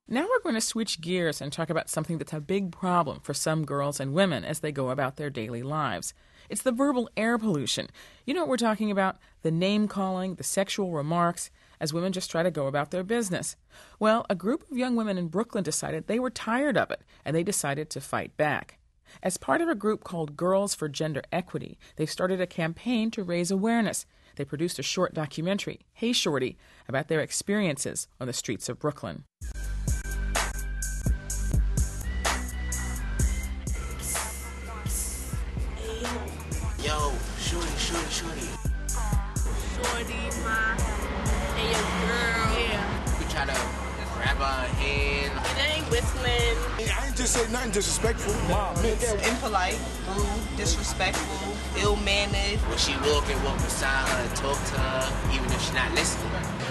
Now we're going to switch gears and talk about something that's a big problem for some girls and women as they go about their daily lives. It's the verbal air pollution. You know what we're talking about? The name-calling, the sexual remarks, as women just try to go about their business. Well, a group of young women in Brooklyn decided they were tired of it, and they decided to fight back. As part of a group called Girls for Gender Equity, they've started a campaign to raise awareness. They produced a short documentary, Hey Shorty, about their experiences on the streets of Brooklyn. Yo, shorty. Shorty, ma. Hey, yo, girl. Yeah. We try to grab her hand. It ain't whistling. I ain't just say nothing disrespectful. Mom, Impolite, rude, disrespectful, ill-mannered. When she walk beside her and talk to her, even if she's not listening.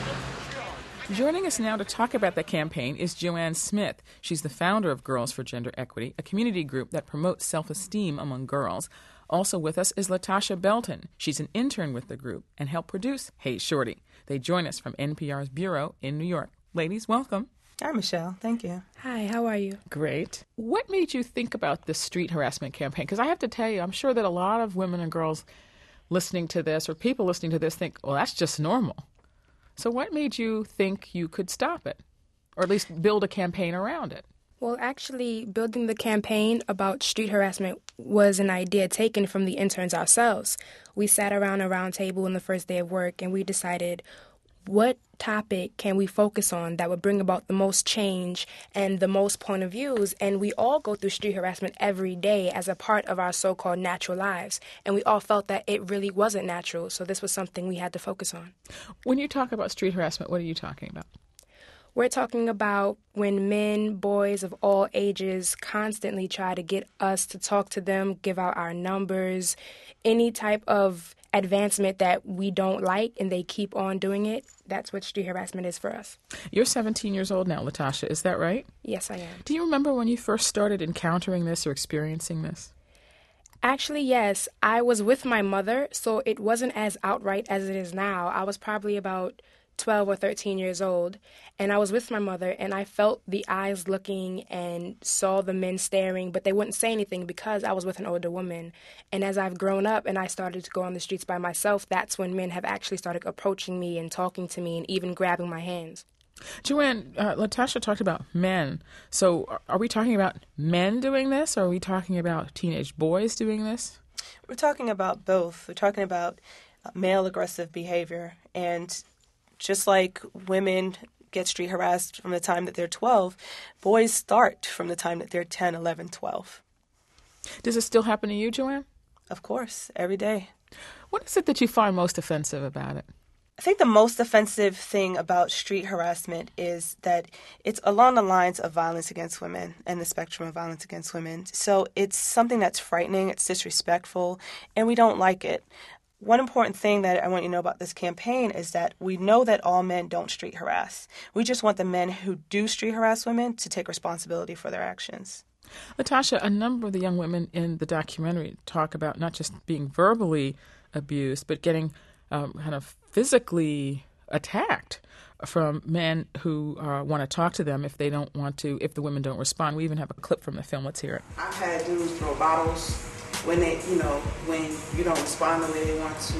Joining us now to talk about the campaign is Joanne Smith. She's the founder of Girls for Gender Equity, a community group that promotes self-esteem among girls. Also with us is Latasha Belton. She's an intern with the group and helped produce Hey Shorty. They join us from NPR's bureau in New York. Ladies, welcome. Hi, Michelle. Thank you. Hi, how are you? Great. What made you think about this street harassment campaign? Because I have to tell you, I'm sure that a lot of women and girls listening to this or people listening to this think, well, that's just normal. So what made you think you could stop it, or at least build a campaign around it? Well, actually, building the campaign about street harassment was an idea taken from the interns ourselves. We sat around a round table on the first day of work, and we decided, what topic can we focus on that would bring about the most change and the most point of views? And we all go through street harassment every day as a part of our so-called natural lives. And we all felt that it really wasn't natural, so this was something we had to focus on. When you talk about street harassment, what are you talking about? We're talking about when men, boys of all ages constantly try to get us to talk to them, give out our numbers, any type of advancement that we don't like, and they keep on doing it. That's what street harassment is for us. You're 17 years old now, Latasha. Is that right? Yes, I am. Do you remember when you first started encountering this or experiencing this? Actually, yes. I was with my mother, so it wasn't as outright as it is now. I was probably about 12 or 13 years old, and I was with my mother, and I felt the eyes looking and saw the men staring, but they wouldn't say anything because I was with an older woman. And as I've grown up and I started to go on the streets by myself, that's when men have actually started approaching me and talking to me and even grabbing my hands. Joanne, Latasha talked about men. So are we talking about men doing this, or are we talking about teenage boys doing this? We're talking about both. We're talking about male aggressive behavior, and just like women get street harassed from the time that they're 12, boys start from the time that they're 10, 11, 12. Does it still happen to you, Joanne? Of course, every day. What is it that you find most offensive about it? I think the most offensive thing about street harassment is that it's along the lines of violence against women and the spectrum of violence against women. So it's something that's frightening, it's disrespectful, and we don't like it. One important thing that I want you to know about this campaign is that we know that all men don't street harass. We just want the men who do street harass women to take responsibility for their actions. Latasha, a number of the young women in the documentary talk about not just being verbally abused, but getting kind of physically attacked from men who want to talk to them if they don't want to, if the women don't respond. We even have a clip from the film. Let's hear it. I've had dudes throw bottles when they, when you don't respond the way they want to.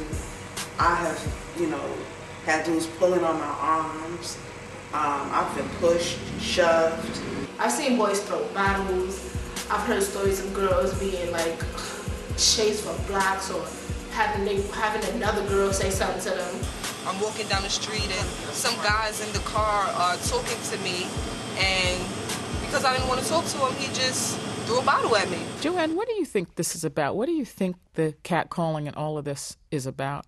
I have, had dudes pulling on my arms. I've been pushed, shoved. I've seen boys throw bottles. I've heard stories of girls being like chased for blocks or having another girl say something to them. I'm walking down the street and some guys in the car are talking to me, and because I didn't want to talk to him, he just threw a bottle at me. Joanne, what do you think this is about? What do you think the catcalling and all of this is about?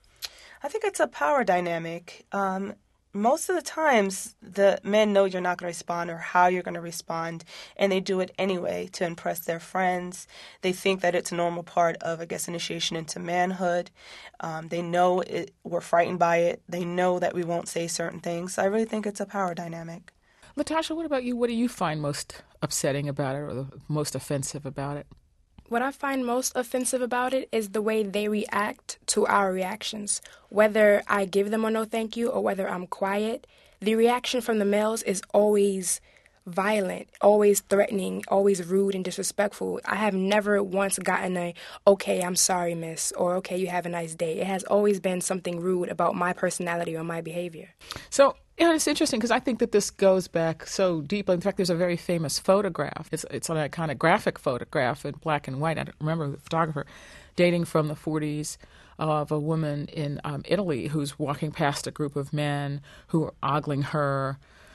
I think it's a power dynamic. Most of the times, the men know you're not going to respond or how you're going to respond, and they do it anyway to impress their friends. They think that it's a normal part of, initiation into manhood. They know we're frightened by it. They know that we won't say certain things. So I really think it's a power dynamic. Latasha, what about you? What do you find most upsetting about it or the most offensive about it? What I find most offensive about it is the way they react to our reactions. Whether I give them a no thank you or whether I'm quiet, the reaction from the males is always violent, always threatening, always rude and disrespectful. I have never once gotten a, okay, I'm sorry, miss, or okay, you have a nice day. It has always been something rude about my personality or my behavior. So, it's interesting because I think that this goes back so deeply. In fact, there's a very famous photograph. It's an iconic graphic photograph in black and white. I don't remember the photographer, dating from the 40s, of a woman in Italy who's walking past a group of men who are ogling her,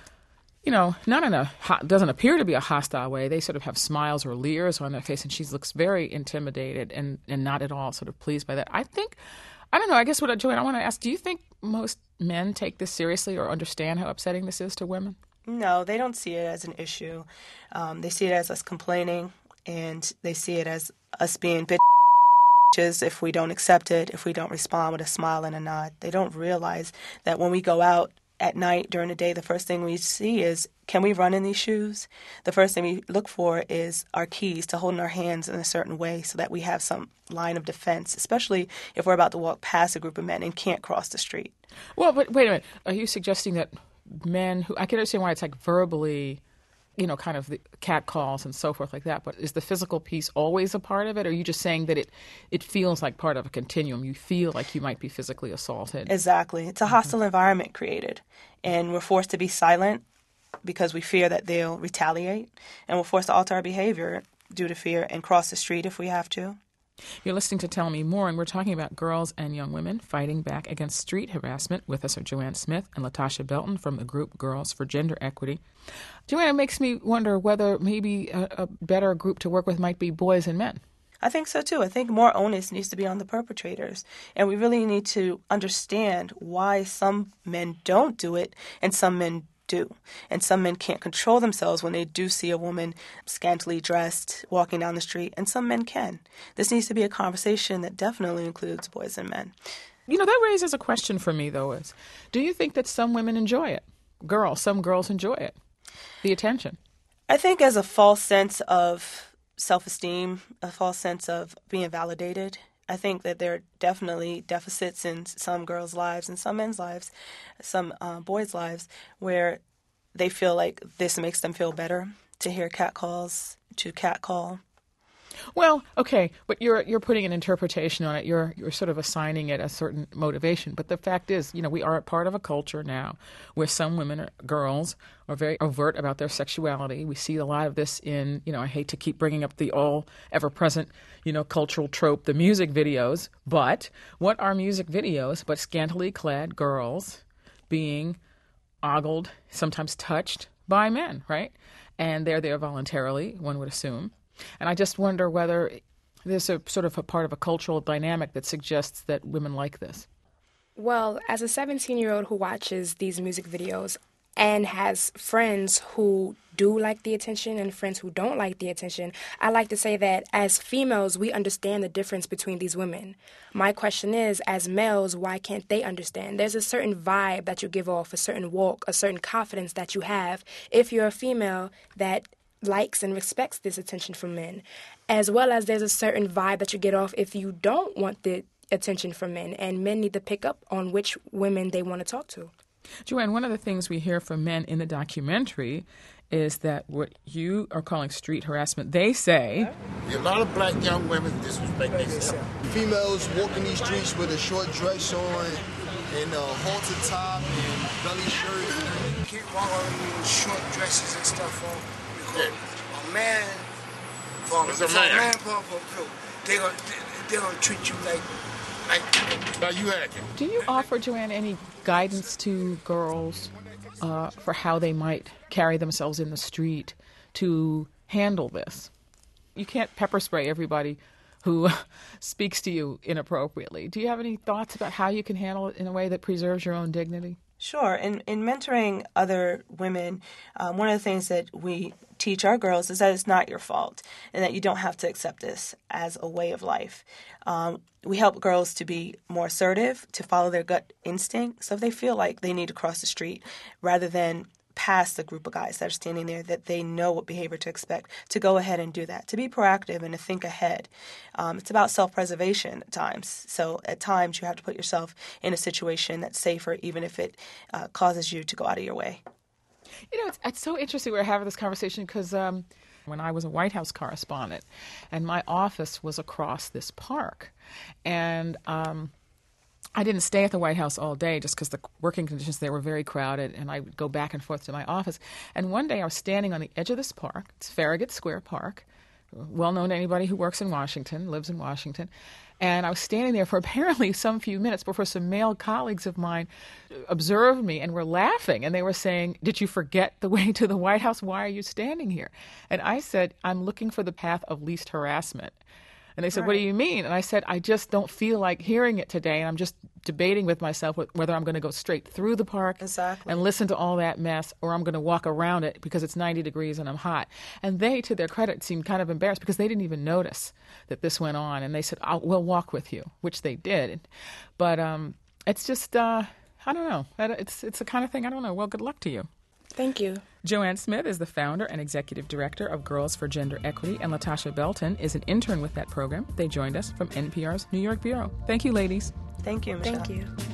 not in a doesn't appear to be a hostile way. They sort of have smiles or leers on their face, and she looks very intimidated and not at all sort of pleased by that. I don't know, I guess Joanne, I want to ask, do you think most men take this seriously or understand how upsetting this is to women? No, they don't see it as an issue. They see it as us complaining, and they see it as us being bitches if we don't accept it, if we don't respond with a smile and a nod. They don't realize that when we go out at night, during the day, the first thing we see is, can we run in these shoes? The first thing we look for is our keys to holding our hands in a certain way so that we have some line of defense, especially if we're about to walk past a group of men and can't cross the street. Well, but wait a minute. Are you suggesting that men who, I can understand why it's like verbally, kind of the cat calls and so forth like that, but is the physical piece always a part of it? Or are you just saying that it feels like part of a continuum? You feel like you might be physically assaulted? Exactly. It's a hostile environment created, and we're forced to be silent because we fear that they'll retaliate, and we're forced to alter our behavior due to fear and cross the street if we have to. You're listening to Tell Me More, and we're talking about girls and young women fighting back against street harassment. With us are Joanne Smith and Latasha Belton from the group Girls for Gender Equity. Joanne, it makes me wonder whether maybe a better group to work with might be boys and men. I think so, too. I think more onus needs to be on the perpetrators. And we really need to understand why some men don't do it and some men do. And some men can't control themselves when they do see a woman scantily dressed walking down the street, and some men can. This needs to be a conversation that definitely includes boys and men. That raises a question for me, though, is do you think that some women enjoy it? Some girls enjoy it, the attention? I think as a false sense of self-esteem, a false sense of being validated. I think that there are definitely deficits in some girls' lives and some men's lives, some boys' lives, where they feel like this makes them feel better to hear catcalls, to catcall. Well, okay, but you're putting an interpretation on it. You're sort of assigning it a certain motivation. But the fact is, we are part of a culture now where some women or girls are very overt about their sexuality. We see a lot of this in, I hate to keep bringing up the all ever-present, cultural trope, the music videos. But what are music videos but scantily clad girls being ogled, sometimes touched by men, right? And they're there voluntarily, one would assume. And I just wonder whether there's a sort of a part of a cultural dynamic that suggests that women like this. Well, as a 17-year-old who watches these music videos and has friends who do like the attention and friends who don't like the attention, I like to say that as females, we understand the difference between these women. My question is, as males, why can't they understand? There's a certain vibe that you give off, a certain walk, a certain confidence that you have if you're a female that likes and respects this attention from men, as well as there's a certain vibe that you get off if you don't want the attention from men, and men need to pick up on which women they want to talk to. Joanne, one of the things we hear from men in the documentary is that what you are calling street harassment, they say... A lot of black young women disrespect themselves. Females walking these streets with a short dress on and a halter top and belly shirt. You can't walk on short dresses and stuff on. A man, they're gonna treat you like you acting. Do you offer, Joanne, any guidance to girls for how they might carry themselves in the street to handle this? You can't pepper spray everybody who speaks to you inappropriately. Do you have any thoughts about how you can handle it in a way that preserves your own dignity? Sure. In mentoring other women, one of the things that we teach our girls is that it's not your fault and that you don't have to accept this as a way of life. We help girls to be more assertive, to follow their gut instinct. So if they feel like they need to cross the street, rather than past the group of guys that are standing there, that they know what behavior to expect, to go ahead and do that, to be proactive and to think ahead. It's about self-preservation at times. So at times you have to put yourself in a situation that's safer, even if it causes you to go out of your way. You know, it's so interesting we're having this conversation because when I was a White House correspondent and my office was across this park, and I didn't stay at the White House all day just because the working conditions there were very crowded, and I would go back and forth to my office. And one day I was standing on the edge of this park. It's Farragut Square Park, well known to anybody who works in Washington, lives in Washington. And I was standing there for apparently some few minutes before some male colleagues of mine observed me and were laughing. And they were saying, "Did you forget the way to the White House? Why are you standing here?" And I said, "I'm looking for the path of least harassment." And they said, Right. "What do you mean?" And I said, "I just don't feel like hearing it today. And I'm just debating with myself whether I'm going to go straight through the park Exactly. and listen to all that mess, or I'm going to walk around it because it's 90 degrees and I'm hot." And they, to their credit, seemed kind of embarrassed because they didn't even notice that this went on. And they said, "We'll walk with you," which they did. But it's just, I don't know. It's the kind of thing, I don't know. Well, good luck to you. Thank you. Joanne Smith is the founder and executive director of Girls for Gender Equity, and Latasha Belton is an intern with that program. They joined us from NPR's New York Bureau. Thank you, ladies. Thank you, Michelle. Thank you.